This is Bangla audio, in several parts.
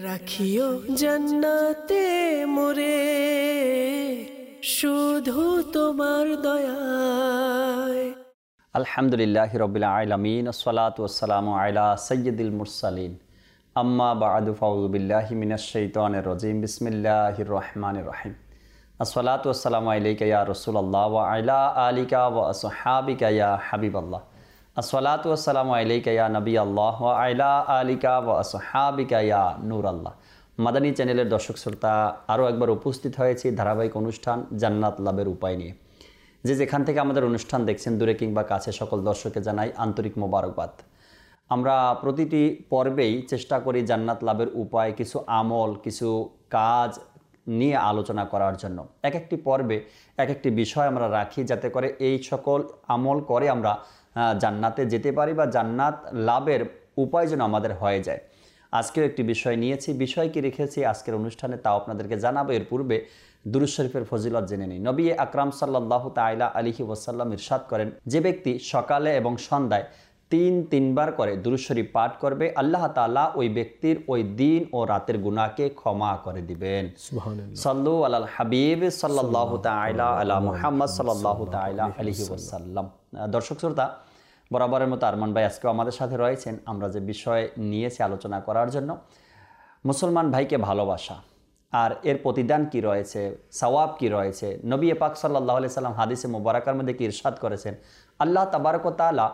রাখিও জান্নাতে মোরে শুধু তোমার দয়ায়। আলহামদুলিল্লাহি রাব্বিল আলামিন, আসসালাতু ওয়াসসালামু আলা সাইয়্যিদিল মুরসালিন, আম্মা বা'দু, ফাউযু বিল্লাহি মিনাশ শাইতানির রাজীম, বিসমিল্লাহির রহমানির রহিম। আসসালাতু ওয়াসসালামু আলাইকা ইয়া রাসূলুল্লাহ ওয়া আলা আলিকা ওয়া আসহাবিকা ইয়া হাবিবাল্লাহ। আসসালাতু ওয়াসসালামু আলাইকা ইয়া নবিয়াল্লাহ ওয়া আলা আলিকা ওয়া আসহাবিকা ইয়া নূরাল্লাহ। মাদানী চ্যানেলের দর্শক শ্রোতা, আরও একবার উপস্থিত হয়েছি ধারাবাহিক অনুষ্ঠান জান্নাত লাভের উপায় নিয়ে। যে যেখান থেকে আমাদের অনুষ্ঠান দেখছেন, দূরে কিংবা কাছে, সকল দর্শককে জানাই আন্তরিক মোবারকবাদ। আমরা প্রতিটি পর্বেই চেষ্টা করি জান্নাত লাভের উপায়, কিছু আমল, কিছু কাজ নিয়ে আলোচনা করার জন্য। এক একটি পর্বে এক একটি বিষয় আমরা রাখি, যাতে করে এই সকল আমল করে আমরা জান্নাতে যেতে পারি বা জান্নাত লাভের উপায় যেন আমাদের হয়ে যায়। আজকেও একটি বিষয় নিয়েছি, বিষয় কি রেখেছি আজকের অনুষ্ঠানে তাও আপনাদেরকে জানাবো। এর পূর্বে দুরূদ শরীফের ফজিলত জেনে নিই। নবী আকরাম সাল্লাল্লাহু তাআলা আলাইহি ওয়াসাল্লাম ইরশাদ করেন, যে ব্যক্তি সকালে এবং সন্ধ্যায় তিনবার করে দুরূদ শরীফ পাঠ করবে, আল্লাহ তাআলা ওই ব্যক্তির ওই দিন ও রাতের গুনাহকে ক্ষমা করে দিবেন। সুবহানাল্লাহ। সাল্লু আলাল হাবিব সাল্লাল্লাহু তাআলা আলা মুহাম্মদ সাল্লাল্লাহু তাআলা আলাইহি ওয়াসাল্লাম। দর্শক শ্রোতা, বরাবরের মতো আরমান ভাই আজকেও আমাদের সাথে রয়েছেন। আমরা যে বিষয় নিয়েছি আলোচনা করার জন্য, মুসলমান ভাইকে ভালোবাসা আর এর প্রতিদান কি রয়েছে, সওয়াব কি রয়েছে। নবী পাক সাল্লাল্লাহু আলাইহি সাল্লাম হাদিসে মুবারাকার মধ্যে কি ইরশাদ করেছেন, আল্লাহ তাবারক ওয়া তাআলা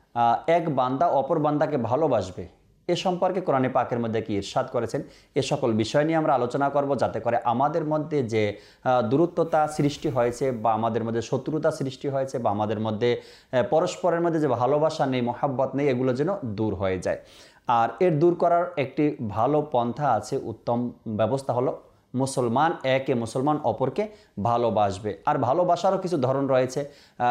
এক বান্দা অপর বান্দাকে ভালোবাসবে, এ সম্পর্কে কোরআনে পাকের মধ্যে কি ইরশাদ করেছেন। এ সকল বিষয় নিয়ে আমরা আলোচনা করব, যাতে করে আমাদের মধ্যে যে দূরত্বতা সৃষ্টি হয়েছে বা আমাদের মধ্যে শত্রুতা সৃষ্টি হয়েছে বা আমাদের মধ্যে পরস্পরের মধ্যে যে ভালোবাসা নেই, মহাব্বত নেই, এগুলো যেন দূর হয়ে যায়। আর এর দূর করার একটি ভালো পন্থা আছে, উত্তম ব্যবস্থা হলো মুসলমান মুসলমান অপরকে ভালোবাসবে। আর ভালোবাসারও কিছু ধরন রয়েছে,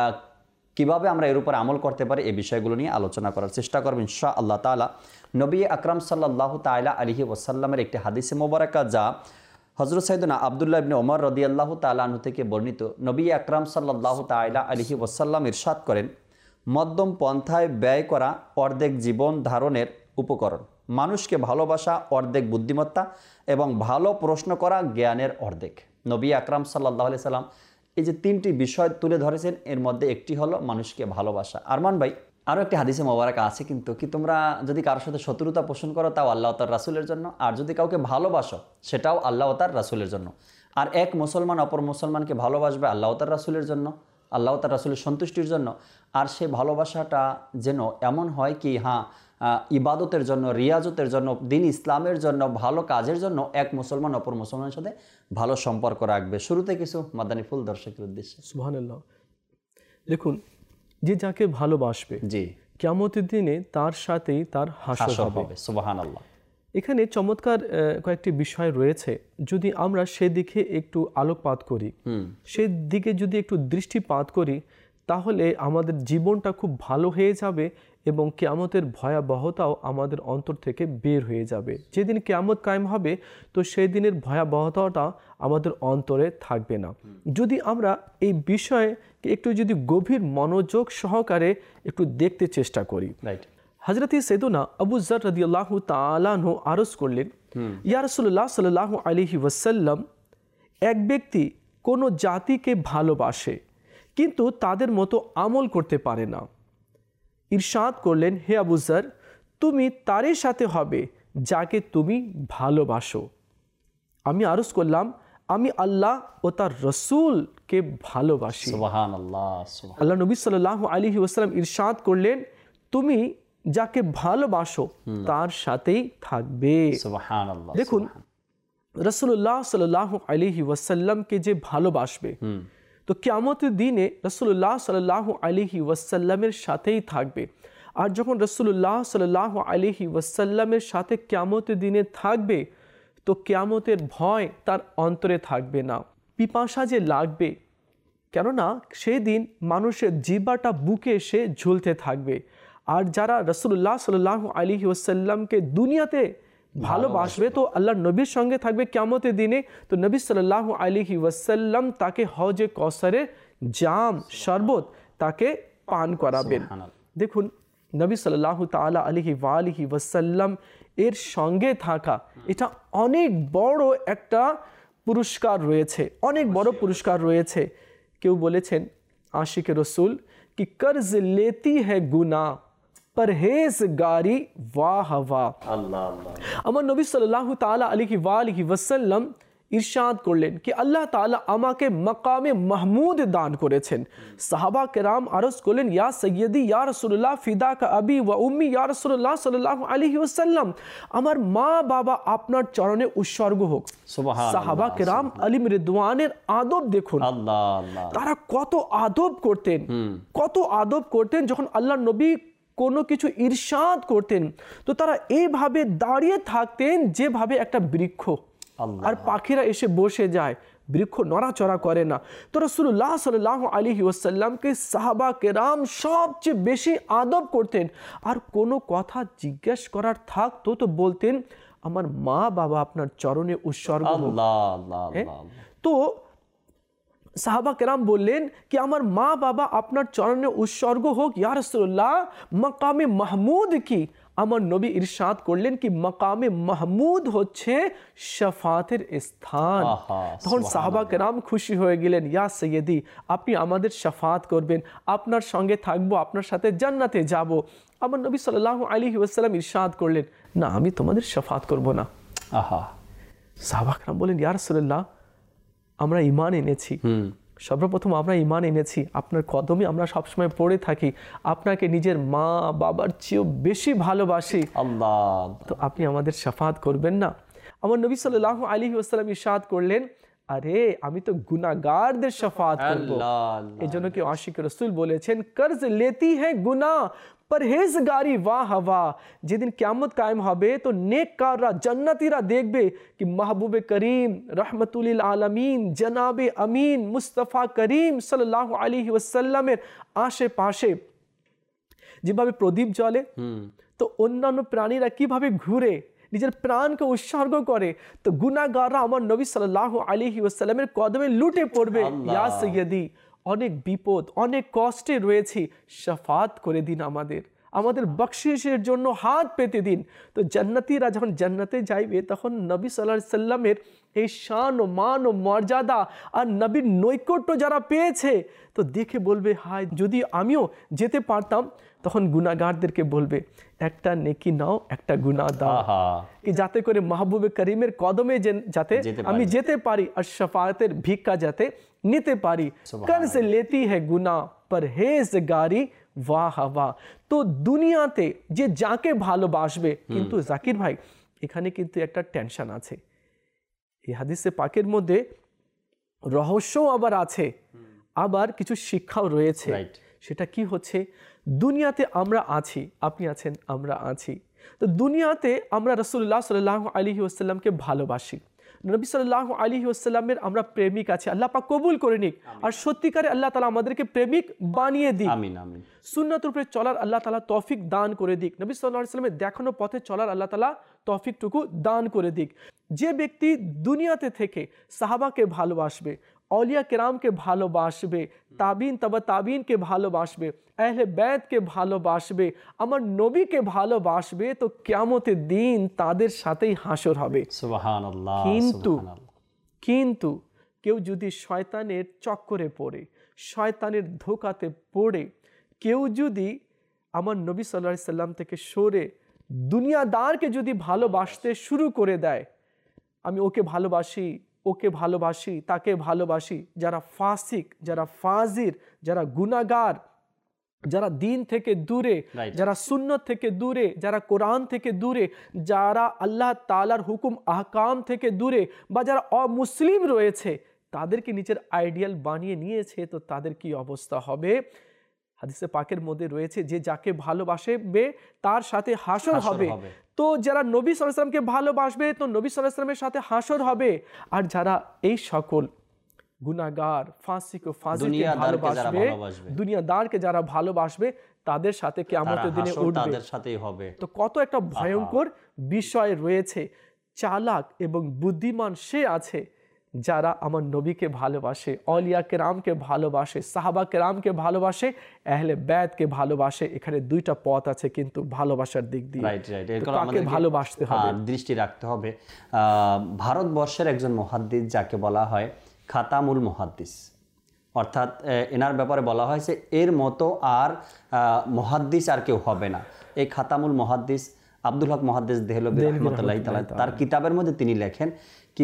কিভাবে আমরা এর উপর আমল করতে পারি, এই বিষয়গুলো নিয়ে আলোচনা করার চেষ্টা করব ইনশাআল্লাহ তাআলা। নবী আকরাম সাল্লাল্লাহু তাআলা আলাইহি ওয়াসাল্লামের একটি হাদিসে মোবারকা, যা হযরত সাইয়েদনা আব্দুল্লাহ ইবনে ওমর রাদিয়াল্লাহু তাআলা আনহু থেকে বর্ণিত। নবী আকরাম সাল্লাল্লাহু তাআলা আলাইহি ওয়াসাল্লাম ইরশাদ করেন, মধ্যম পন্থায় ব্যয় করা অর্ধেক জীবন ধারণের উপকরণ, মানুষকে ভালোবাসা অর্ধেক বুদ্ধিমত্তা এবং ভালো প্রশ্ন করা জ্ঞানের অর্ধেক। নবী আকরাম সাল্লাল্লাহু আলাইহি সাল্লাম এই যে তিনটি বিষয় তুলে ধরেছেন, এর মধ্যে একটি হলো মানুষকে ভালোবাসা। আরমান ভাই, আরও একটি হাদিসে মোবারকা আছে কিন্তু, কি তোমরা যদি কারোর সাথে শত্রুতা পোষণ করো তাও আল্লাহ তার রাসূলের জন্য, আর যদি কাউকে ভালোবাসো সেটাও আল্লাহ তার রাসূলের জন্য। আর এক মুসলমান অপর মুসলমানকে ভালোবাসবে আল্লাহ তার রাসূলের জন্য, আল্লাহ তার রাসূলের সন্তুষ্টির জন্য। আর সেই ভালোবাসাটা যেন এমন হয় কি, ইবাদতের জন্য, রিয়াজতের জন্য, দিন ইসলামের জন্য, ভালো কাজের জন্য এক মুসলমান অপর মুসলমানের সাথে ভালো সম্পর্ক রাখবে। শুরুতে কিছু মাদানী ফুল দর্শকের উদ্দেশ্যে। সুবহানাল্লাহ। দেখুন, যে যাকে ভালোবাসবে, জি, কিয়ামতের দিনে তার সাথেই তার হাসর হবে। সুবহানাল্লাহ। এখানে চমৎকার কয়েকটি বিষয় রয়েছে, যদি আমরা সেদিকে একটু আলোকপাত করি, সেদিকে যদি একটু দৃষ্টিপাত করি, তাহলে আমাদের জীবনটা খুব ভালো হয়ে যাবে এবং কিয়ামতের ভয়াবহতাও আমাদের অন্তর থেকে বের হয়ে যাবে। যেদিন কিয়ামত কায়েম হবে, তো সেই দিনের ভয়াবহতাটা আমাদের অন্তরে থাকবে না। যদি আমরা এই বিষয়ে একটু যদি গভীর মনোযোগ সহকারে একটু দেখতে চেষ্টা করি, হযরত সাইয়েদনা আবু যর রাদিয়াল্লাহু তাআলা আনহু আরজ করলেন, ইয়া রাসূলুল্লাহ সাল্লাল্লাহু আলাইহি ওয়াসাল্লাম, এক ব্যক্তি কোনো জাতিকে ভালোবাসে কিন্তু তাদের মতো আমল করতে পারে না। ইরশাদ করলেন, হে আবু যর, তুমি তারই সাথে হবে যাকে তুমি ভালোবাসো। আমি আরজ করলাম, আমি আল্লাহ ও তার রাসূলকে ভালোবাসি। সুবহানাল্লাহ। আল্লাহ নবী সাল্লাল্লাহু আলাইহি ওয়াসাল্লাম ইরশাদ করলেন, তুমি যাকে ভালোবাসো তার সাথেই থাকবে। সুবহানাল্লাহ। দেখুন, রাসূলুল্লাহ সাল্লাল্লাহু আলাইহি ওয়াসাল্লামকে যে ভালোবাসবে, তো কিয়ামতের দিনে রাসূলুল্লাহ সাল্লাল্লাহু আলাইহি ওয়াসাল্লামের সাথেই থাকবে। আর যখন রাসূলুল্লাহ সাল্লাল্লাহু আলাইহি ওয়াসাল্লামের সাথে কিয়ামতের দিনে থাকবে, তো কিয়ামতের ভয় তার অন্তরে থাকবে না, পিপাসা যে লাগবে, কেননা সেদিন মানুষের জিহ্বাটা বুকে এসে ঝুলতে থাকবে। আর যারা রাসূলুল্লাহ সাল্লাল্লাহু আলাইহি ওয়াসাল্লামকে দুনিয়াতে ভালোবাসবে, তো আল্লাহর নবীর সঙ্গে থাকবে কিয়ামতের দিনে, তো নবী সাল্লাল্লাহু আলাইহি ওয়াসাল্লাম তাকে হজে কওসারের জাম শরবত তাকে পান করাবেন। দেখুন, নবী সাল্লাল্লাহু তাআলা আলাইহি ওয়া আলিহি ওয়াসাল্লাম এর সঙ্গে থাকা, এটা অনেক বড় একটা পুরস্কার রয়েছে, অনেক বড় পুরস্কার রয়েছে। কেউ বলেছেন আশিকে রসুল কি कर्ज लेती है गुनाह परहेजगारी वाह वाह। আল্লাহ আল্লাহ। আমার নবী সাল্লাল্লাহু তাআলা আলাইহি ওয়াসাল্লাম ইরশাদ করলেন কি আল্লাহ তাআলা আমাকে মাকামে মাহমুদ দান করেছেন। সাহাবা কেরাম আরজ করলেন ইয়া সৈয়দি ইয়া রাসূলুল্লাহ ফিদাকা আবি ওয়া উম্মি ইয়া রাসূলুল্লাহ সাল্লাল্লাহু আলাইহি ওয়াসাল্লাম, আমার মা বাবা আপনার চরণে উৎসর্গ হোক। সুবহানাল্লাহ। সাহাবা কেরাম আলিম রিদওয়ানের আদব দেখুন, আল্লাহ আল্লাহ। তারা কত আদব করতেন, কত আদব করতেন। যখন আল্লাহ নবী কোনো কিছু ইরশাদ করতেন তো তারা এইভাবে দাঁড়িয়ে থাকতেন যেভাবে একটা বৃক্ষ, আর পাখিরা এসে বসে যায়, বৃক্ষ নড়াচড়া করে না। তো রাসূলুল্লাহ সাল্লাল্লাহু আলাইহি ওয়াসাল্লামকে সাহাবা কেরাম সবচেয়ে বেশি আদব করতেন। আর কোনো কথা জিজ্ঞেস করার থাকতো তো বলতেন আমার মা বাবা আপনার চরণে উৎসর্গ হোক। আল্লাহ আল্লাহ আল্লাহ। তো সাহাবা কেরাম বললেন কি আমার মা বাবা আপনার চরণে উৎসর্গ হোক ইয়া রাসূলুল্লাহ। মাকামে মাহমুদ কি? আমার নবী ইরশাদ করলেন কি মাকামে মাহমুদ হচ্ছে শাফাতের স্থান। তখন সাহাবা কেরাম খুশি হয়ে গেলেন, ইয়া সৈয়দি আপনি আমাদের শাফাত করবেন, আপনার সঙ্গে থাকবো, আপনার সাথে জান্নাতে যাব। আমার নবী সাল্লাল্লাহু আলাইহি ওয়াসাল্লাম ইরশাদ করলেন না আমি তোমাদের শাফাত করব না। আহা। সাহাবা কেরাম বলেন ইয়া রাসূলুল্লাহ আমরা ঈমান এনেছি, সর্বপ্রথম আমরা ঈমান এনেছি, আপনার কদমে আমরা সবসময় পড়ে থাকি, আপনাকে নিজের মা বাবার চেয়েও বেশি ভালোবাসি, আল্লাহ তো আপনি আমাদের শাফাত করবেন না? আমার নবী সাল্লাল্লাহু আলাইহি ওয়াসাল্লাম ইরশাদ করলেন আরে আমি তো গুনাহগারদের শাফাত করব। এজন্য কি আশিক রাসূল বলেছেন कर्ज लेती है गुनाह পরহেজগারি वाह वाह। যেদিন কিয়ামত কায়েম হবে তো নেককাররা জান্নাতীরা দেখবে কি মাহবুবে করিম রহমাতুল লিল আলামিন জনাবে আমিন মুস্তাফা করিম সাল্লাল্লাহু আলাইহি ওয়াসাল্লামের আশেপাশে যেভাবে প্রদীপ জ্বলে তো অন্যান্য প্রাণীরা কিভাবে ঘুরে নিজের প্রাণকে উৎসর্গ করে, তো গুনাহগাররা আমার নবী সাল্লাল্লাহু আলাইহি ওয়াসাল্লামের কদমে লুটে পড়বে, ইয়া সাইয়্যিদি অনেক বিপদ অনেক কষ্টে রয়েছি, শাফাত করে দিন আমাদের, আমাদের বকশিশের জন্য হাত পেতে দিন। তো জান্নাতীরা যখন জান্নাতে যাইবে তখন নবী সাল্লাল্লাহু আলাইহি ওয়াসাল্লামের এই শান ও মান ও মর্যাদা আর নবীর নৈকট্য যারা পেয়েছে তো দেখে বলবে হায় যদি আমিও যেতে পারতাম। তখন গুনাহগারদেরকে বলবে একটা নেকি নাও একটা গুনাহ দাও, কি যাতে করে মাহবুবে করিমের কদমে যাতে আমি যেতে পারি আর শাফাতের ভিক্ষা যাতে নিতে পারি। कर्ज लेती है गुनाह পরহেজগারি वाह वाह। তো দুনিয়াতে যে যাকে ভালোবাসবে, কিন্তু জাকির ভাই এখানে কিন্তু একটা টেনশন আছে, এই হাদিসে পাকের মধ্যে রহস্যও আবার আছে, আবার কিছু শিক্ষাও রয়েছে। সেটা কি হচ্ছে, দুনিয়াতে আমরা আছি, আপনি আছেন, আমরা আছি, তো দুনিয়াতে আমরা রাসূলুল্লাহ সাল্লাল্লাহু আলাইহি ওয়াসাল্লামকে ভালোবাসি, নবী সাল্লাল্লাহু আলাইহি ওয়াসাল্লামের আমরা প্রেমিক আছি, আল্লাহ পাক কবুল করে নিক, আর সত্যিকারে আল্লাহ তাআলা আমাদেরকে প্রেমিক বানিয়ে দিক, আমিন আমিন। সুন্নাতের উপরে চলার আল্লাহ তাআলা তৌফিক দান করে দিক, নবী সাল্লাল্লাহু আলাইহি ওয়াসাল্লামের দেখানো পথে চলার আল্লাহ তাআলা তৌফিকটুকু দান করে দিক। যে ব্যক্তি দুনিয়াতে থেকে সাহাবাকে ভালোবাসবে, औलिया কেরামকে ভালোবাসবে, তাবিন তাবা তাবিনকে ভালোবাসবে, আহলে বাইতকে ভালোবাসবে, আমার নবীকে ভালোবাসবে, তো কিয়ামতের দিন তাদের সাথেই হাসর হবে। সুবহানাল্লাহ। কিন্তু কেউ যদি শয়তানের চক্করে পড়ে, শয়তানের ধোকাতে পড়ে, কেউ যদি আমার নবী সাল্লাল্লাহু আলাইহি সাল্লাম থেকে সরে দুনিয়াদারকে যদি ভালোবাসতে শুরু করে দেয়, আমি ওকে ভালোবাসি, ওকে ভালোবাসি, তাকে ভালোবাসি, যারা ফাসিক, যারা ফাজির, যারা গুনাহগার, যারা দিন থেকে দূরে, যারা সুন্নত থেকে দূরে, যারা কোরআন থেকে দূরে, যারা আল্লাহ তাআলার হুকুম আহকাম থেকে দূরে, বা যারা অমুসলিম রয়েছে, তাদেরকে নিজের আইডিয়াল বানিয়ে নিয়েছে, তো তাদের কি অবস্থা হবে? হাদিসে পাকের মধ্যে রয়েছে যে যাকে ভালোবাসবে তার সাথে হাসর হবে। তো যারা নবী সাল্লাল্লাহু আলাইহি ওয়াসাল্লামকে ভালোবাসবে তো নবী সাল্লাল্লাহু আলাইহি ওয়াসাল্লামের সাথে হাসর হবে, আর যারা এই সকল গুনাহগার ফাসিক ও ফাজিলকে ভালোবাসবে, দুনিয়াদারকে যারা ভালোবাসবে তাদের সাথে কিয়ামতের দিনে উঠবে, তাদের সাথেই হবে। তো কত একটা ভয়ঙ্কর বিষয় রয়েছে। চালাক এবং বুদ্ধিমান সে আছে যারা আমার নবীকে ভালোবাসে, অলিয়া কেরামকে ভালোবাসে, সাহাবা কেরামকে ভালোবাসে, আহলে বায়তকে ভালোবাসে। এখানে দুইটা পথ আছে কিন্তু ভালোবাসার দিক দিয়ে। কাকে ভালোবাসতে হবে, দৃষ্টি রাখতে হবে। ভারতবর্ষের একজন মুহাদ্দিস যাকে বলা হয় খাতামুল মুহাদ্দিস, অর্থাৎ এনার ব্যাপারে বলা হয়েছে এর মতো আর মুহাদ্দিস আর কেউ হবে না। এই খাতামুল মুহাদ্দিস আব্দুল হক মুহাদ্দিস দেহলভী রাহমাতুল্লাহি তাআলা তার কিতাবের মধ্যে তিনি লেখেন কি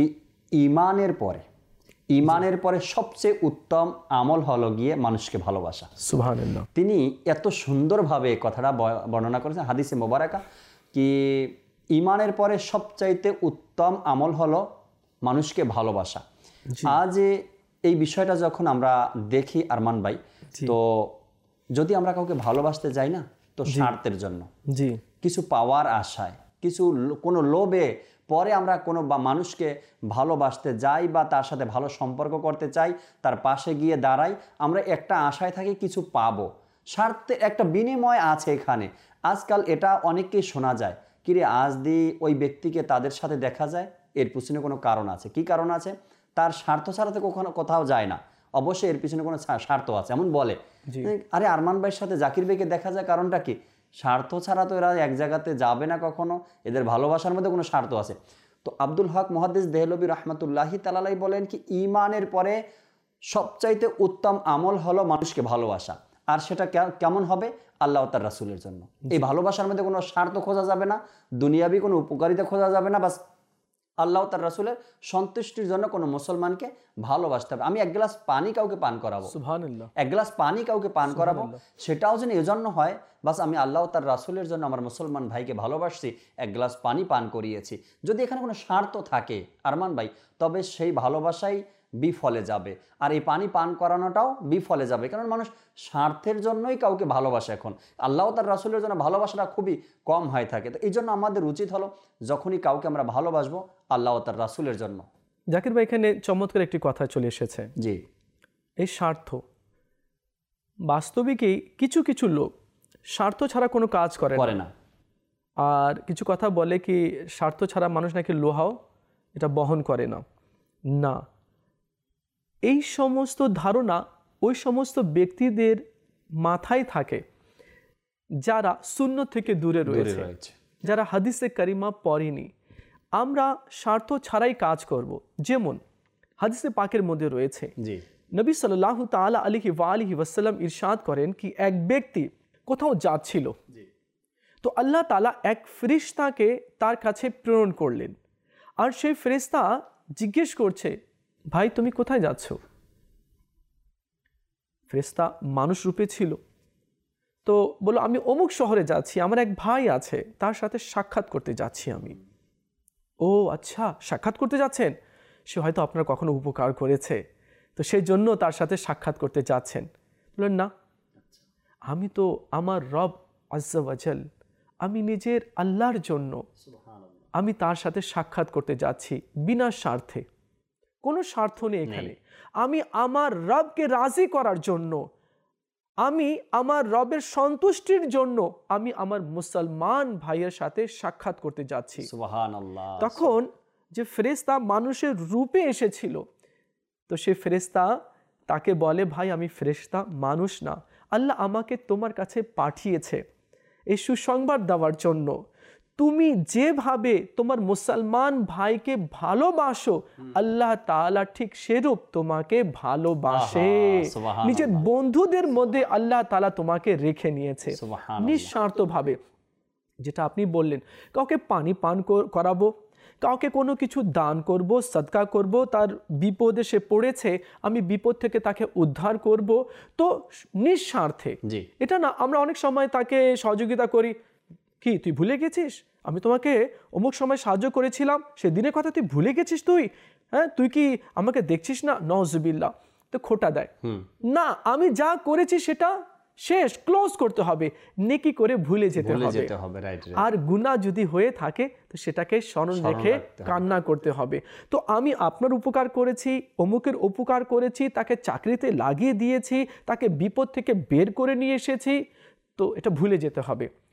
ঈমানের পরে সবচেয়ে উত্তম আমল হলো গিয়ে মানুষকে ভালোবাসা। সুবহানাল্লাহ। তিনি এত সুন্দরভাবে কথাটা বর্ণনা করেছেন হাদিসে মোবারকা কি ঈমানের পরে সবচাইতে উত্তম আমল হলো মানুষকে ভালোবাসা। আজ এই বিষয়টা যখন আমরা দেখি আরমান ভাই, তো যদি আমরা কাউকে ভালোবাসতে যাই না, তো স্বার্থের জন্য, কিছু পাওয়ার আশায়, কোনো লোভে পরে আমরা কোনো মানুষকে ভালোবাসতে যাই বা তার সাথে ভালো সম্পর্ক করতে চাই, তার পাশে গিয়ে দাঁড়াই, আমরা একটা আশায় থাকি কিছু পাবো, স্বার্থে একটা বিনিময় আছে এখানে। আজকাল এটা অনেককেই শোনা যায়, কিরে আজ দিয়ে ওই ব্যক্তিকে তাদের সাথে দেখা যায়, এর পিছনে কোনো কারণ আছে। কি কারণ আছে? তার স্বার্থ ছাড়া তো কখনো কোথাও যায় না, অবশ্যই এর পিছনে কোনো স্বার্থ আছে। এমন বলে, আরে আরমান ভাইয়ের সাথে জাকির ভাইকে দেখা যায়, কারণটা কি? স্বার্থ ছাড়া তো এরা এক জায়গাতে যাবে না কখনো, এদের ভালোবাসার মধ্যে কোনো স্বার্থ আছে। তো আব্দুল হক মুহাদ্দিস দেহলভী রাহমাতুল্লাহি তাআলা বলেন কি ঈমানের পরে সবচাইতে উত্তম আমল হলো মানুষকে ভালোবাসা। আর সেটা কেমন হবে? আল্লাহ তার রাসূলের জন্য। এই ভালোবাসার মধ্যে কোনো স্বার্থ খোঁজা যাবে না, দুনিয়াবি কোনো উপকারিতা খোঁজা যাবে না, বাস আল্লাহ তার রাসূলের সন্তুষ্টির জন্য কোনো মুসলমানকে ভালোবাসতে হবে। আমি এক গ্লাস পানি কাউকে পান করাবো, সুবহানাল্লাহ, এক গ্লাস পানি কাউকে পান করাবো, সেটাও যেন এজন্য হয় বাস আমি আল্লাহ তার রাসূলের জন্য আমার মুসলমান ভাইকে ভালোবাসছি, এক গ্লাস পানি পান করিয়েছি। যদি এখানে কোনো স্বার্থ থাকে আরমান ভাই, তবে সেই ভালোবাসাই বিফলে যাবে, আর এই পানি পান করানোটাও বিফলে যাবে। কারণ মানুষ স্বার্থের জন্যই কাউকে ভালোবাসে। এখন আল্লাহ তার রাসূলের জন্য ভালোবাসাটা খুবই কম হয়ে থাকে। তো এই জন্য আমাদের উচিত হলো যখনই কাউকে আমরা ভালোবাসবো আল্লাহ তার রাসূলের জন্য। জাকির ভাই, এখানে চমৎকার একটি কথা চলে এসেছে। জি, এই স্বার্থ, বাস্তবিকই কিছু কিছু লোক স্বার্থ ছাড়া কোনো কাজ করে না। আর কিছু কথা বলে কি স্বার্থ ছাড়া মানুষ নাকি লোহাও এটা বহন করে না। না, এই সমস্ত ধারণা ওই সমস্ত ব্যক্তিদের মাথায় থাকে যারা সুন্নাত থেকে দূরে রয়েছে, যারা হাদিসে কারিমা পড়েনি। আমরা স্বার্থ ছাড়াই কাজ করব। যেমন হাদিসে পাকের মধ্যে রয়েছে, নবী সাল্লাল্লাহু তাআলা আলাইহি ওয়া আলিহি ওয়াসাল্লাম ইরশাদ করেন কি এক ব্যক্তি কোথাও যাচ্ছিল, তো আল্লাহ তাআলা এক ফেরেশতাকে তার কাছে প্রেরণ করলেন। আর সেই ফেরেশতা জিজ্ঞেস করছে, ভাই তুমি কোথায় যাচ্ছ? ফেরেশতা মানুষ রূপে ছিল, তো বলল আমি অমুক শহরে যাচ্ছি, আমার এক ভাই আছে, তার সাথে সাক্ষাৎ করতে যাচ্ছি আমি। ও আচ্ছা, সাক্ষাৎ করতে যাচ্ছেন, সে হয়তো আপনার কখনো উপকার করেছে, তো সেই জন্য তার সাথে সাক্ষাৎ করতে যাচ্ছেন। বললেন না, আমি তো আমার রব আজ্জা ওয়াজাল, আমি নিজের আল্লাহর জন্য আমি তার সাথে সাক্ষাৎ করতে যাচ্ছি, বিনা স্বার্থে, কোনো স্বার্থ নেই এখানে। আমি আমার রবকে রাজি করার জন্য, আমি আমার রবের সন্তুষ্টির জন্য আমি আমার মুসলমান ভাইয়ের সাথে সাক্ষাৎ করতে যাচ্ছি। সুবহানাল্লাহ। তখন যে ফেরেশতা মানুষের রূপে এসেছিল, তো সে ফেরেশতা তাকে বলে, ভাই আমি ফেরেশতা, মানুষ না, আল্লাহ আমাকে তোমার কাছে পাঠিয়েছে এই সুসংবাদ দেওয়ার জন্য। তুমি যেভাবে তোমার মুসলমান ভাইকে ভালোবাসো, আল্লাহ তাআলা ঠিক সেরূপ তোমাকে ভালোবাসে। নিজের বন্ধুদের মধ্যে আল্লাহ তাআলা তোমাকে রেখে নিয়েছে নিঃস্বার্থভাবে। যেটা আপনি বললেন, কাউকে পানি পান করাবো, কাউকে কোনো কিছু দান করব, সদকা করব, তার বিপদে সে পড়েছে, আমি বিপদ থেকে তাকে উদ্ধার করব, তো নিঃস্বার্থে। এটা না আমরা অনেক সময় তাকে সহযোগিতা করি, কি তুই ভুলে গেছিস আমি তোমাকে অমুক সময় সাহায্য করেছিলাম, সেদিনের কথা তুই ভুলে গেছিস, হ্যাঁ তুই কি আমাকে দেখছিস না, নওজুবিল্লাহ, তো খোটা দেয় না। আমি যা করেছি সেটা শেষ, ক্লোজ করতে হবে, নেকি করে ভুলে যেতে হবে। আর গুনাহ যদি হয়ে থাকে তো সেটাকে স্মরণ রেখে কান্না করতে হবে। তো আমি আপনার উপকার করেছি, অমুকের উপকার করেছি, তাকে চাকরিতে লাগিয়ে দিয়েছি, তাকে বিপদ থেকে বের করে নিয়ে এসেছি, তো এটা ভুলে যেতে হবে।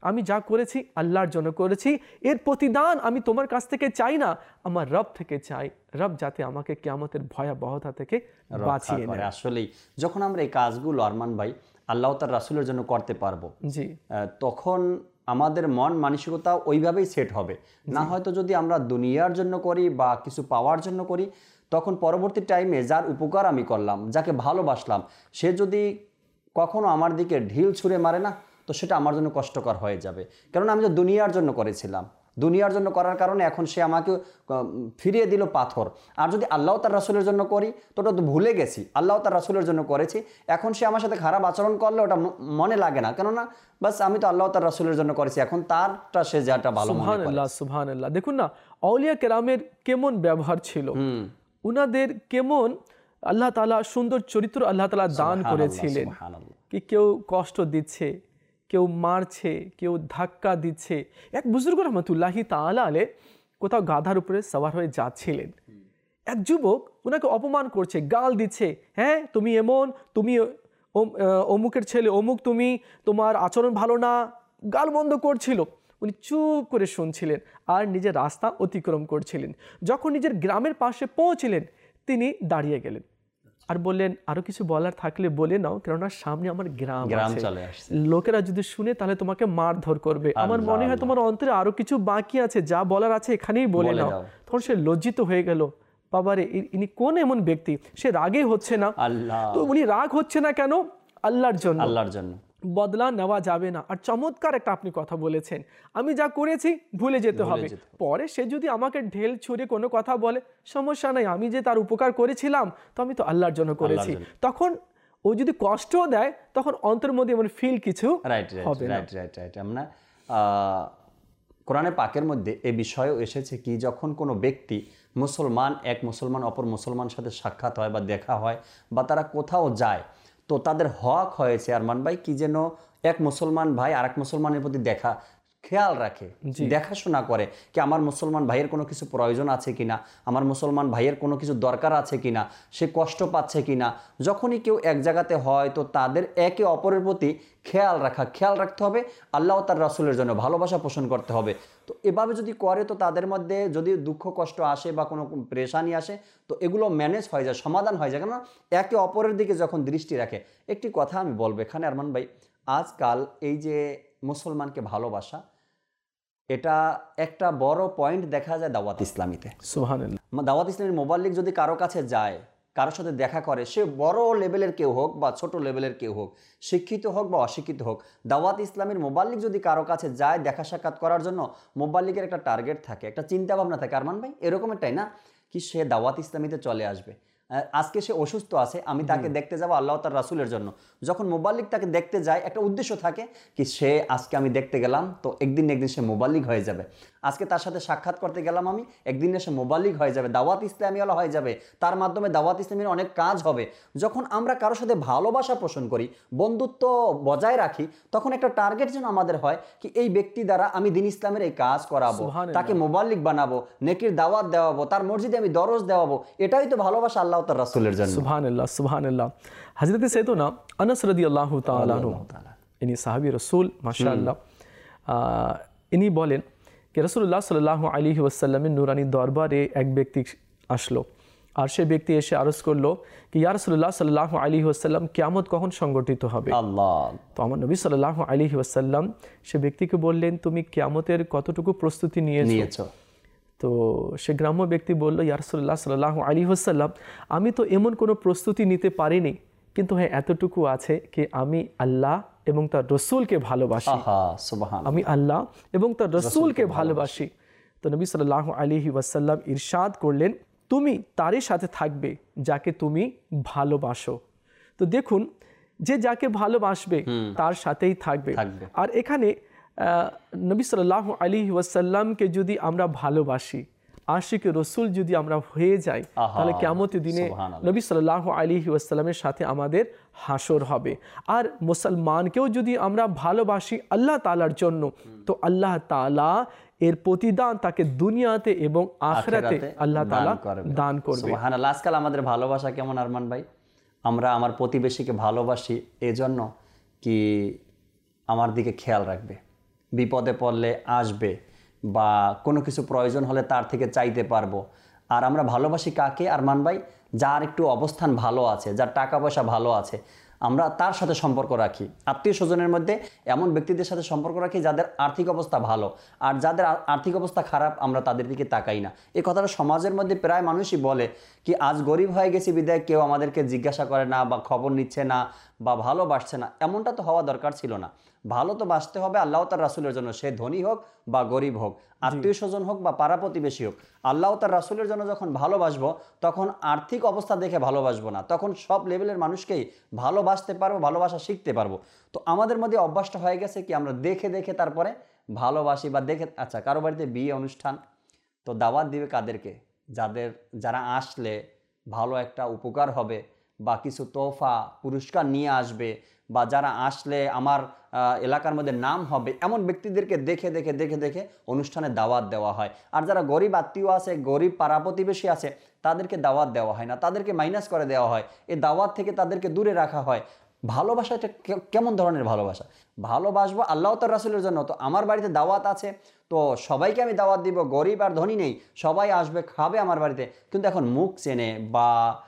আমি যা করেছি আল্লাহর জন্য করেছি, এর প্রতিদান আমি তোমার কাছ থেকে চাই না, আমার রব থেকে চাই। রব যাতে আমাকে কিয়ামতের ভয়াবহতা থেকে বাঁচিয়ে নেয়। আসলেই যখন আমরা এই কাজগুলো আরমান ভাই আল্লাহ তার রাসূলের জন্য করতে পারবো, জি, তখন আমাদের মন মানসিকতা ওইভাবেই সেট হবে। না হয়তো যদি আমরা দুনিয়ার জন্য করি বা কিছু পাওয়ার জন্য করি, তখন পরবর্তী টাইমে যার উপকার আমি করলাম, যাকে ভালোবাসলাম, সে যদি কখনো আমার দিকে ঢিল ছুঁড়ে মারে না, তো সেটা আমার জন্য কষ্টকর হয়ে যাবে। কারণ আমি তো দুনিয়ার জন্য করেছিলাম, দুনিয়ার জন্য করার কারণে এখন সে আমাকে ফিরিয়ে দিল পাথর। আর যদি আল্লাহ তার রাসূলের জন্য করি, তো ওটা তো ভুলে গেছি আল্লাহ তার রাসূলের জন্য করেছি, এখন সে আমার সাথে খারাপ আচরণ করলে ওটা মনে লাগে না, কেননা বাস আমি তো আল্লাহ তার রাসূলের জন্য করেছি, এখন তারটা সে যেটা ভালো মনে করে। সুবহানাল্লাহ, সুবহানাল্লাহ। দেখুন না, আউলিয়া কেরামের কেমন ব্যবহার ছিল, উনাদের কেমন আল্লাহ তাআলা সুন্দর চরিত্র আল্লাহ তাআলা দান করেছিলেন। কি কেউ কষ্ট দিচ্ছে, কেউ মারছে, কেউ ধাক্কা দিচ্ছে। এক বুজুর্গ রহমতুল্লাহি তাআলা আলাইহি কোথাও গাধার উপরে সওয়ার হয়ে যাচ্ছিলেন, এক যুবক ওনাকে অপমান করছে, গাল দিচ্ছে, হ্যাঁ তুমি এমন, তুমি অমুকের ছেলে, অমুক তুমি, তোমার আচরণ ভালো না, গাল বন্ধ করছিল। উনি চুপ করে শুনছিলেন আর নিজের রাস্তা অতিক্রম করছিলেন। যখন নিজের গ্রামের পাশে পৌঁছলেন, তিনি দাঁড়িয়ে গেলেন আর বললেন, আরো কিছু বলার থাকলে বলে নাও, কেননা সামনে আমার গ্রাম আছে, লোকেরা যদি শুনে তাহলে তোমাকে মারধর করবে। আমার মনে হয় তোমার অন্তরে আরো কিছু বাকি আছে, যা বলার আছে এখানেই বলে নাও। তখন সে লজ্জিত হয়ে গেল, বাবারে ইনি কোন এমন ব্যক্তি, সে রাগই হচ্ছে না। তো উনি রাগ হচ্ছে না কেন? আল্লাহর জন্য, আল্লাহর জন্য বদলা নেওয়া যাবে না। আর চমৎকার একটা আপনি কথা বলেছেন, আমি যা করেছি ভুলে যেতে হবে। পরে সে যদি আমাকে ঢেল ছুঁড়ে কোনো কথা বলে, সমস্যা নাই, আমি যে তার উপকার করেছিলাম তো আমি তো আল্লাহর জন্য করেছি। তখন ও যদি কষ্টও দেয়, তখন অন্তরের মধ্যে এমন ফিল কিছু হবে না। আমরা কোরআনে পাকের মধ্যে এই বিষয়ও এসেছে কি, যখন কোনো ব্যক্তি মুসলমান এক মুসলমান অপর মুসলমানের সাথে সাক্ষাৎ হয় বা দেখা হয় বা তারা কোথাও যায়, তো তাদের হক হয়েছে আরমান ভাই কি যেন এক মুসলমান ভাই আর এক মুসলমানের প্রতি খেয়াল রাখে, দেখাশোনা করে কি আমার মুসলমান ভাইয়ের কোনো কিছু প্রয়োজন আছে কিনা, আমার মুসলমান ভাইয়ের কোনো কিছু দরকার আছে কিনা, সে কষ্ট পাচ্ছে কিনা। যখনই কেউ এক জায়গাতে হয়, তো তাদের একে অপরের প্রতি খেয়াল রাখতে হবে, আল্লাহ তার রাসূলের জন্য ভালোবাসা পোষণ করতে হবে। তো এভাবে যদি করে, তো তাদের মধ্যে যদি দুঃখ কষ্ট আসে বা কোনো পেরেশানি আসে, তো এগুলো ম্যানেজ হয়ে যায়, সমাধান হয়ে যায়, কেন একে অপরের দিকে যখন দৃষ্টি রাখে। একটি কথা আমি বলবো এখানে আরমান ভাই, আজকাল এই যে মুসলমানকে ভালোবাসা, এটা একটা বড় পয়েন্ট দেখা যায় দাওয়াত ইসলামীতে। সুবহানাল্লাহ। দাওয়াত ইসলামীর মোবাল্লিগ যদি কারো কাছে যায়, কারোর সাথে দেখা করে, সে বড় লেভেলের কেউ হোক বা ছোট লেভেলের কেউ হোক, শিক্ষিত হোক বা অশিক্ষিত হোক, দাওয়াত ইসলামীর মোবাল্লিগ যদি কারো কাছে যায় দেখা সাক্ষাৎ করার জন্য, মোবাল্লিগের একটা টার্গেট থাকে, একটা চিন্তা ভাবনা থাকে আরমান ভাই, এরকম একটাই না কি সে দাওয়াত ইসলামীতে চলে আসবে। আজকে সে অসুস্থ আছে, আমি তাকে দেখতে যাবো আল্লাহ তার রাসূলের জন্য। যখন মুবাল্লিগ তাকে দেখতে যায়, একটা উদ্দেশ্য থাকে কি সে আজকে আমি দেখতে গেলাম, তো একদিন সে মুবাল্লিগ হয়ে যাবে। আজকে তার সাথে সাক্ষাৎ করতে গেলাম, আমি একদিন সে মুবাল্লিগ হয়ে যাবে, দাওয়াত ইসলামীওয়ালা হয়ে যাবে, তার মাধ্যমে দাওয়াত ইসলামীর অনেক কাজ হবে। যখন আমরা কারোর সাথে ভালোবাসা পোষণ করি, বন্ধুত্ব বজায় রাখি, তখন একটা টার্গেট যেন আমাদের হয় কি এই ব্যক্তি দ্বারা আমি দ্বীন ইসলামের এই কাজ করাবো, তাকে মুবাল্লিগ বানাবো, নেকির দাওয়াত দেওয়াবো, তার মসজিদে আমি দরজ দেওয়াবো। এটাই তো ভালোবাসা আল্লাহ তার রাসূলের জন্য। সুবহানাল্লাহ, সুবহানাল্লাহ। হযরত সাইয়েদনা আনাস রাদিয়াল্লাহু তাআলা আনহু, ইনি সাহাবী রাসূল, মাশাআল্লাহ, ইনি বলেন যে রাসূলুল্লাহ সাল্লাল্লাহু আলাইহি ওয়াসাল্লামের নূরানি দরবারে এক ব্যক্তি আসলো, আর সে ব্যক্তি এসে আরজ করলো কি ইয়া রাসূলুল্লাহ সাল্লাল্লাহু আলাইহি ওয়াসাল্লাম, কিয়ামত কখন সংগঠিত হবে? আল্লাহ। তো আমার নবী সাল্লাল্লাহু আলাইহি ওয়াসাল্লাম সে ব্যক্তিকে বললেন, তুমি কিয়ামতের কতটুকু প্রস্তুতি নিয়েছো? তো সে গ্রাম্য ব্যক্তি বলল, ইয়া রাসূলুল্লাহ সাল্লাল্লাহু আলাইহি ওয়াসাল্লাম, আমি তো এমন কোনো প্রস্তুতি নিতে পারিনি, কিন্তু হ্যাঁ এতটুকু আছে কি আমি আল্লাহ এবং তার রসুলকে ভালোবাসি। আমি আল্লাহ এবং তার রসুলকে ভালোবাসি। তো নবী সাল্লাল্লাহু আলাইহি ওয়াসাল্লাম ইরশাদ করলেন, তুমি তারই সাথে থাকবে যাকে তুমি ভালোবাসো। তো দেখুন, যে যাকে ভালোবাসবে তার সাথেই থাকবে। আর এখানে নবী সাল্লাল্লাহু আলাইহি ওয়াসাল্লামকে যদি আমরা ভালোবাসি, আশিক রসুল যদি আমরা হয়ে যাই, তাহলে কিয়ামতের দিনে নবী সাল্লাল্লাহু আলাইহি ওয়াসাল্লামের সাথে আমাদের হাসর হবে। আর মুসলমানকেও যদি আমরা ভালোবাসি আল্লাহ তাআলার জন্য, তো আল্লাহ তাআলা এর প্রতিদান তাকে দুনিয়াতে এবং আখিরাতে আল্লাহ তাআলা দান করবে। সুবহানাল্লাহ। আজকাল আমাদের ভালোবাসা কেমন আরমান ভাই? আমরা আমার প্রতিবেশীকে ভালোবাসি এজন্য কি আমার দিকে খেয়াল রাখবে, বিপদে পড়লে আসবে, বা কোনো কিছু প্রয়োজন হলে তার থেকে চাইতে পারবো। আর আমরা ভালোবাসি কাকে আরমান ভাই? যার একটু অবস্থান ভালো আছে, যার টাকা পয়সা ভালো আছে, আমরা তার সাথে সম্পর্ক রাখি। আত্মীয় স্বজনের মধ্যে এমন ব্যক্তিদের সাথে সম্পর্ক রাখি যাদের আর্থিক অবস্থা ভালো, আর যাদের আর্থিক অবস্থা খারাপ আমরা তাদের দিকে তাকাই না। এই কথাটা সমাজের মধ্যে প্রায় মানুষই বলে কি আজ গরিব হয়ে গেছি বিদায় কেউ আমাদেরকে জিজ্ঞাসা করে না বা খবর নিচ্ছে না বা ভালোবাসছে না। এমনটা তো হওয়া দরকার ছিল না। ভালো তো বাসতে হবে আল্লাহ তার রাসূলের জন্য, সে ধনী হোক বা গরিব হোক, আত্মীয় স্বজন হোক বা পাড়া প্রতিবেশী হোক। আল্লাহ তার রাসূলের জন্য যখন ভালোবাসবো তখন আর্থিক অবস্থা দেখে ভালোবাসবো না, তখন সব লেভেলের মানুষকেই ভালোবাসতে পারবো, ভালোবাসা শিখতে পারবো। তো আমাদের মধ্যে অভ্যাসটা হয়ে গেছে কি আমরা দেখে দেখে তারপরে ভালোবাসি বা দেখে। আচ্ছা, কারো বাড়িতে বিয়ে অনুষ্ঠান, তো দাওয়াত দিবে কাদেরকে? যারা আসলে ভালো একটা উপকার হবে বা কিছু তোহফা পুরস্কার নিয়ে আসবে, বা যারা আসলে আমার এলাকার মধ্যে নাম হবে, এমন ব্যক্তিদেরকে দেখে দেখে দেখে দেখে অনুষ্ঠানে দাওয়াত দেওয়া হয়। আর যারা গরিব আত্মীয় আছে, গরিব পাড়া প্রতিবেশী আছে, তাদেরকে দাওয়াত দেওয়া হয় না, তাদেরকে মাইনাস করে দেওয়া হয়, এই দাওয়াত থেকে তাদেরকে দূরে রাখা হয়। ভালোবাসা এটা কেমন ধরনের ভালোবাসা? ভালোবাসবো আল্লাহ তার রাসূলের জন্য। তো আমার বাড়িতে দাওয়াত আছে, তো সবাইকে আমি দাওয়াত দিব, গরিব আর ধনী নেই, সবাই আসবে খাবে আমার বাড়িতে। কিন্তু এখন মুখ চেনে বা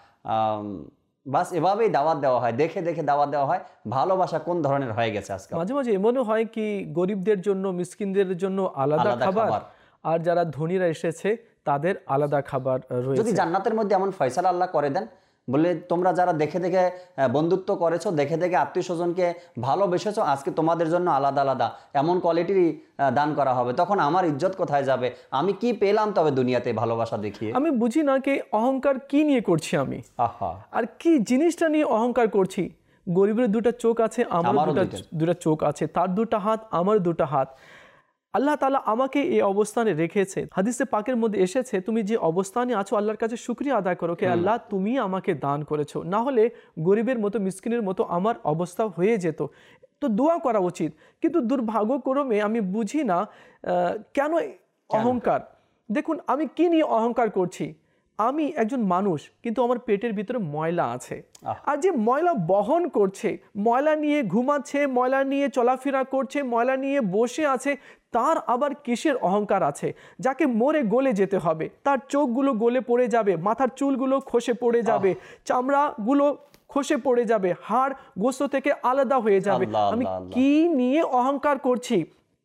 বাস এভাবেই দাওয়াত দেওয়া হয়, দেখে দেখে দাওয়াত দেওয়া হয়। ভালোবাসা কোন ধরনের হয়ে গেছে আজকে? মাঝে মাঝে এমনও হয় কি গরিবদের জন্য, মিসকিনদের জন্য আলাদা খাবার, আর যারা ধনীরা এসেছে তাদের আলাদা খাবার রয়েছে। যদি জান্নাতের মধ্যে এমন ফয়সালা আল্লাহ করে দেন, বলে তোমরা যারা দেখে দেখে বন্ধুত্ব করেছো, দেখে দেখে আত্মীয় স্বজনকে ভালোবেসেছো, আজকে তোমাদের জন্য আলাদা আলাদা এমন কোয়ালিটির দান করা হবে, তখন আমার ইজ্জত কোথায় যাবে? আমি কি পেলাম তবে দুনিয়াতে ভালোবাসা দেখিয়ে? আমি বুঝি না কি অহংকার কি নিয়ে করছি আমি, আর কি জিনিসটা নিয়ে অহংকার করছি। গরিবের দুটা চোখ আছে, আমার দুটা চোখ আছে, তার দুটা হাত, আমার দুটা হাত। আল্লাহ তাআলা আমাকে এই অবস্থানে রেখেছে। হাদিসে পাকের মধ্যে এসেছে, তুমি যে অবস্থানে আছো আল্লাহর কাছে শুকরিয়া আদায় করো, কে আল্লাহ তুমি আমাকে দান করেছো, না হলে গরিবের মতো মিসকিনের মতো আমার অবস্থা হয়ে যেত। তো দোয়া করা উচিত। কিন্তু দুর্ভাগ্যক্রমে আমি বুঝি না কেন অহংকার। দেখুন আমি কি নিয়ে অহংকার করছি। আমি একজন মানুষ, কিন্তু আমার পেটের ভিতরে ময়লা আছে, আর যে ময়লা বহন করছে, ময়লা নিয়ে ঘুমাচ্ছে, ময়লা নিয়ে চলাফেরা করছে, ময়লা নিয়ে বসে আছে, তার আবার কিসের অহংকার আছে? যাকে মরে গলে যেতে হবে, তার চোখগুলো গলে পড়ে যাবে, মাথার চুলগুলো খসে পড়ে যাবে, চামড়াগুলো খসে পড়ে যাবে, হাড় গোস্ত থেকে আলাদা হয়ে যাবে। আমি কি নিয়ে অহংকার করছি?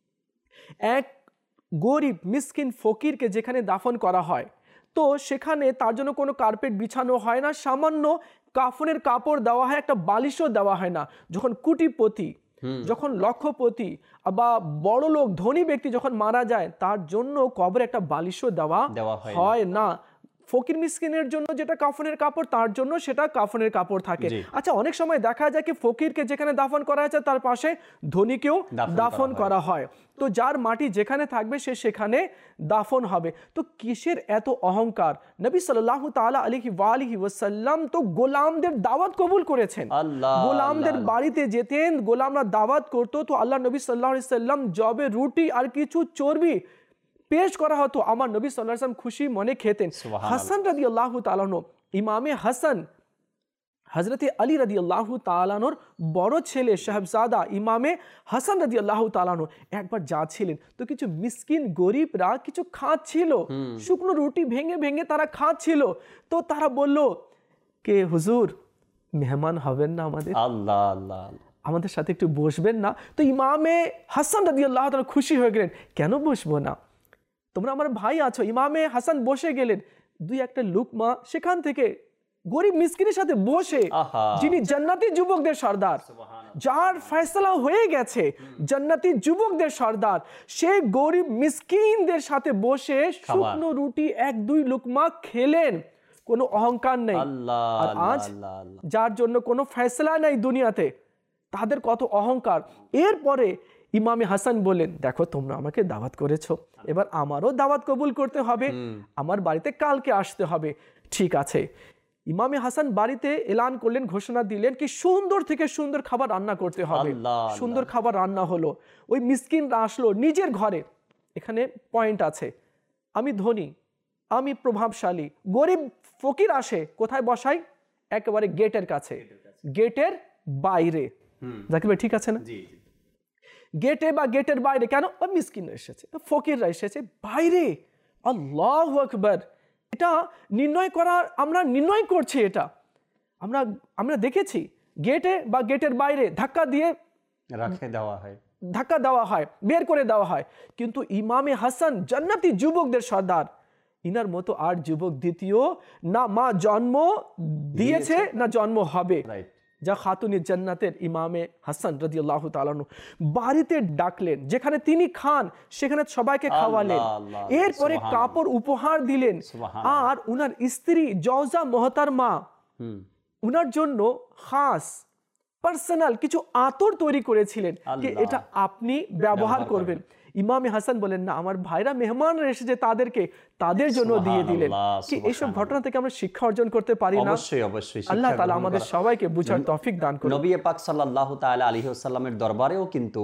এক গরিব মিসকিন ফকিরকে যেখানে দাফন করা হয়, তো সেখানে তার জন্য কোনো কার্পেট বিছানো হয় না, সামান্য কাফনের কাপড় দেওয়া হয়, একটা বালিশও দেওয়া হয় না। যখন কোটিপতি, যখন লক্ষপতি বা বড় লোক ধনী ব্যক্তি যখন মারা যায়, তার জন্য কবরে একটা বালিশও দেওয়া হয় না। ফকির মিসকিনের জন্য যেটা কাফনের কাপড়, তার জন্য সেটা কাফনের কাপড় থাকে। আচ্ছা, অনেক সময় দেখা যায় কি ফকিরকে যেখানে দাফন করা হয়েছে তার পাশে ধনীকেও দাফন করা হয়। তো যার মাটি যেখানে থাকবে সে সেখানে দাফন হবে। তো কিসের এত অহংকার? নবী সাল্লাল্লাহু তাআলা আলাইহি ওয়া আলিহি ওয়াসাল্লাম তো গোলামদের দাওয়াত কবুল করেছেন। গোলামদের বাড়িতে যেতেন, গোলামরা দাওয়াত করতো, তো আল্লাহ নবী সাল্লাল্লাহু আলাইহি সাল্লাম জবে রুটি আর কিছু চর্বি পেশ করা হতো, আমার নবী সাল্লাল্লাহু আলাইহি ওয়াসাল্লাম খুশি মনে খেতেন। হাসান রাদিয়াল্লাহু তাআলা আনহু, ইমামে হাসান হযরতে আলী রাদিয়াল্লাহু তাআলা আনহুর বড় ছেলে শাহজাদা ইমামে হাসান রাদিয়াল্লাহু তাআলা আনহু একবার যাচ্ছিলেন, তো কিছু মিসকিন গরিবরা কিছু খাচ্ছিল, শুকনো রুটি ভেঙে ভেঙে তারা খাচ্ছিল। তো তারা বলল কে হুজুর মেহমান হবেন না আমাদের, আল্লাহ আল্লাহ আমাদের সাথে একটু বসবেন না? তো ইমামে হাসান রাদিয়াল্লাহু তাআলা খুশি হয়ে গেলেন, কেন বসবো না, তোমরা আমার ভাই আছো। ইমামে হাসান বসে গেলেন, দুই একটা লুকমা সেখান থেকে গরিব মিসকিনের সাথে বসে, যিনি জান্নাতি যুবকদের সর্দার, যার ফয়সালা হয়ে গেছে, জান্নাতি যুবকদের সর্দার, সে গরিব মিসকিনদের সাথে বসে শুকনো রুটি এক দুই লুকমা খেলেন, কোনো অহংকার নেই। আর আজ যার জন্য কোনো ফয়সালা নেই দুনিয়াতে, তাদের কত অহংকার। এরপরে ইমামে হাসান বলেন, দেখো তোমরা আমাকে দাওয়াত করেছো, এবার আমারও দাওয়াত কবুল করতে হবে, আমার বাড়িতে কালকে আসতে হবে। ঠিক আছে। ইমামে হাসান বাড়িতে এলান করলেন, ঘোষণা দিলেন কি সুন্দর থেকে সুন্দর খাবার রান্না করতে হবে। সুন্দর খাবার রান্না হলো, ওই মিসকিনরা আসলো নিজের ঘরে। এখানে পয়েন্ট আছে, আমি ধনী, আমি প্রভাবশালী, গরিব ফকির আসে কোথায় বসাই? একেবারে গেটের কাছে, গেটের বাইরে। জাকির ভাই ঠিক আছে না? গেটে বা গেটের বাইরে, কেন? মিসকিনরা এসেছে, ফকিররা এসেছে বাইরে। আল্লাহু আকবার। এটা নির্ণয় করার, আমরা নির্ণয় করছি, এটা আমরা দেখেছি গেটে বা গেটের বাইরে ধাক্কা দিয়ে ধাক্কা দেওয়া হয়, বের করে দেওয়া হয়। কিন্তু ইমামে হাসান জান্নাতি যুবকদের সর্দার, ইনার মতো আর যুবক দ্বিতীয় না মা জন্ম দিয়েছে না জন্ম হবে, যা খাতুনে জান্নাতের ইমামে হাসান রাদিয়াল্লাহু তাআলা আনহু বাড়িতে ডাকলেন, যেখানে তিনি খান সেখানে সবাইকে খাওয়ালেন, এরপরে কাপড় উপহার দিলেন। আর উনার স্ত্রী জওজা মোহতারমা উনার জন্য খাস পার্সোনাল কিছু আতর তৈরি করেছিলেন, যে এটা আপনি ব্যবহার করবেন। ইমামে হাসান বলেন, না, আমার ভাইরা মেহমানরা এসেছে, তাদের জন্য দিয়ে দিলেন। কি এইসব ঘটনা থেকে আমরা শিক্ষা অর্জন করতে পারি না? অবশ্যই। আল্লাহ তাআলা আমাদের সবাইকে বুঝার তৌফিক দান করুন। নবী পাক সাল্লাল্লাহু তাআলা আলাইহি ওয়াসাল্লামের দরবারেও কিন্তু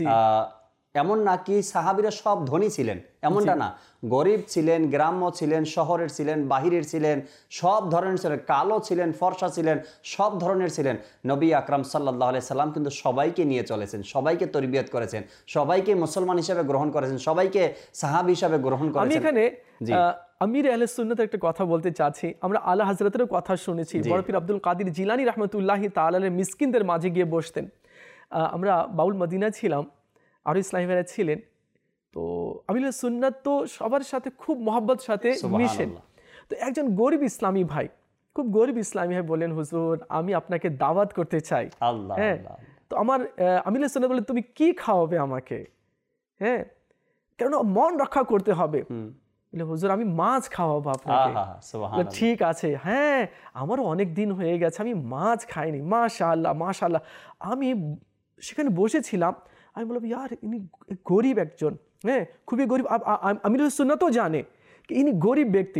এমন না কি সাহাবীরা সব ধনী ছিলেন, এমনটা না। গরিব ছিলেন, গ্রাম্য ছিলেন, শহরের ছিলেন, বাহিরের ছিলেন, সব ধরনের ছিলেন, কালো ছিলেন, ফর্সা ছিলেন, সব ধরনের ছিলেন। নবী আকরাম সাল্লাল্লাহু আলাইহি সাল্লাম কিন্তু সবাইকে নিয়ে চলেছেন, সবাইকে তরবিয়ত করেছেন, সবাইকে মুসলমান হিসেবে গ্রহণ করেছেন, সবাইকে সাহাবী হিসেবে গ্রহণ করেছেন। আমি এখানে আমির আহলে সুন্নাতের একটা কথা বলতে চাচ্ছি। আমরা আলা হযরতের কথা শুনেছি, বড় পীর আব্দুল কাদের জিলানী রাহমাতুল্লাহি তাআলা আলাইহি মিসকিনদের মাঝে গিয়ে বসতেন। আমরা বাউল মদিনা ছিলাম, আরো ইসলামী ভাইরা ছিলেন। তো আমির সুন্নাত তো সবার সাথে খুব মহব্বত সাথে মিশেন। তো একজন গরিব ইসলামী ভাই, খুব গরিব ইসলামী ভাই বললেন, হুজুর আমি আপনাকে দাওয়াত করতে চাই। হ্যাঁ, তো আমার আমির সুন্নাত বললেন, তুমি কি খাওয়াবে আমাকে? হ্যাঁ, কেন মন রক্ষা করতে হবে। হুজুর আমি মাছ খাওয়াবো আপনাকে। ঠিক আছে, হ্যাঁ আমারও অনেক দিন হয়ে গেছে আমি মাছ খাইনি। মাশাআল্লাহ মাশাআল্লাহ। আমি সেখানে বসেছিলাম, আমি বললাম, ইয়ার ইনি গরিব একজন, হ্যাঁ খুবই গরিব। আমির সুন্নাতও জানে ইনি গরিব ব্যক্তি,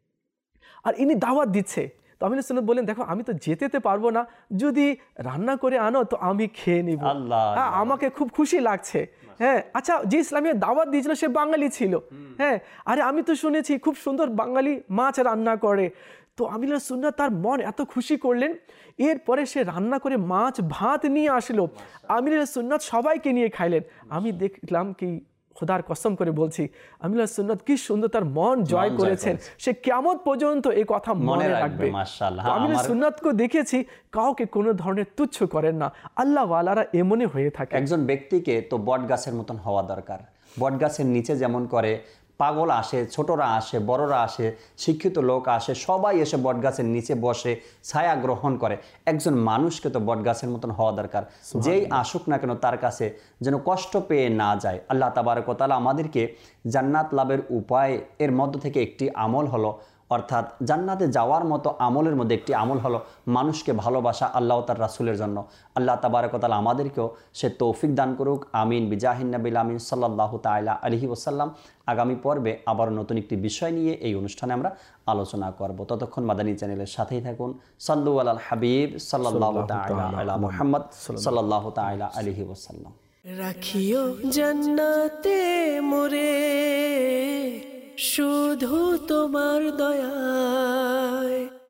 আর ইনি দাওয়াত দিচ্ছে। তো আমির সুন্নাত বললেন, দেখো আমি তো যেতে পারবো না, যদি রান্না করে আনো তো আমি খেয়ে নিব, আমাকে খুব খুশি লাগছে। হ্যাঁ, আচ্ছা, যে ইসলামের দাওয়াত দিয়েছিল সে বাঙালি ছিল। হ্যাঁ, আরে আমি তো শুনেছি খুব সুন্দর বাঙালি মাছ রান্না করে। তো আমির সুন্নাত তার মন এত খুশি করলেন, এরপরে সে রান্না করে মাছ ভাত নিয়ে আসলো, আমির সুন্নাত সবাইকে নিয়ে খাইলেন। আমি দেখলাম কি, খোদার কসম করে বলছি, আমির সুন্নাত কি সুন্দর তার মন জয় করেছেন, সে কিয়ামত পর্যন্ত এই কথা মনে রাখবে। আমির সুন্নাতকে দেখেছি কাউকে কোনো ধরনের তুচ্ছ করেন না, আল্লাহ ওয়ালারা এমনই হয়ে থাকে। একজন ব্যক্তিকে তো বট গাছের মতন হওয়া দরকার। বট গাছের নিচে যেমন করে পাগল আসে, ছোটরা আসে, বড়রা আসে, শিক্ষিত লোক আসে, সবাই এসে বটগাছের নিচে বসে ছায়া গ্রহণ করে। একজন মানুষকে তো বটগাছের মতন হওয়া দরকার, যেই আসুক না কেন তার কাছে যেন কষ্ট পেয়ে না যায়। আল্লাহ তাবারক ওয়া তাআলা আমাদেরকে জান্নাত লাভের উপায় এর মধ্য থেকে একটি আমল হলো, অর্থাৎ জান্নাতে যাওয়ার মতো আমলের মধ্যে একটি আমল হলো মানুষকে ভালোবাসা আল্লাহ তার রাসূলের জন্য। আল্লাহ তাবারক ওয়া তাআলা আমাদেরকেও সে তৌফিক দান করুক, আমিন বিজাহিন নবিল আমিন সাল্লাল্লাহু তাআলা আলাইহি ওয়াসাল্লাম। আগামী পর্বে আবার নতুন একটি বিষয় নিয়ে এই অনুষ্ঠানে আমরা আলোচনা করব। ততক্ষণ মাদানী চ্যানেলের সাথেই থাকুন। সাল্লু আলাল হাবিব সাল্লাল্লাহু তাআলা আলা মুহাম্মদ সাল্লাল্লাহু তাআলা আলাইহি ওয়াসাল্লাম। রাখিও জান্নাতে মোরে শুধু তোমার দয়ায়।